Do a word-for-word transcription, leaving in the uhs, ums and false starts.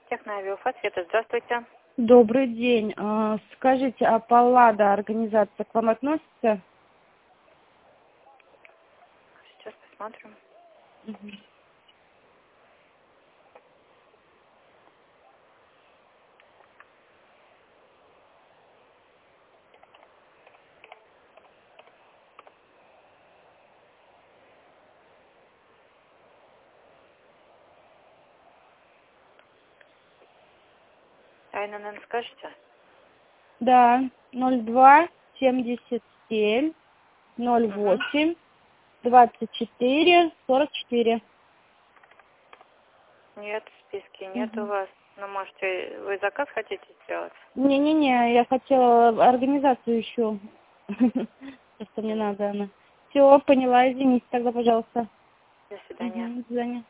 Техноавиофа, Света, здравствуйте. Добрый день. А, Скажите, а Паллада организация к вам относится? Сейчас посмотрим. Мгм. А эн эн эн скажете? Да, ноль два семьдесят семь ноль Угу. восемь двадцать четыре сорок четыре. Нет, в списке нет у Мгм. вас. Ну, можете, вы заказ хотите сделать? Не-не-не, я хотела организацию ищу. Просто мне М, надо она. Все, поняла, извините тогда, пожалуйста. До свидания. Угу, до свидания.